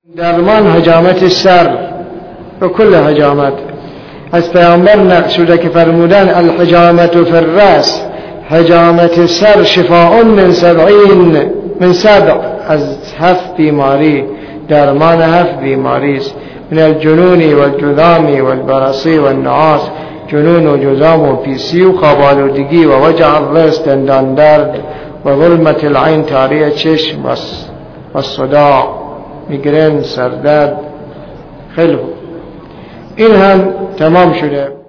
درمان حجامت سر و کل حجامت از پیامبر نقل شده که فرمودن الحجامت فی الراس، حجامت سر شفاء من سبع از 7 بیماری، درمان 7 بیماری است. من الجنون و الجذام و البرصی و النعاس، جنون و جذام و پیسی و خوابالودگی و وجع الرأس دندان درد و ظلمت العین تاری چشم و صداع میگرن سردرد. خیلی این هم تمام شده.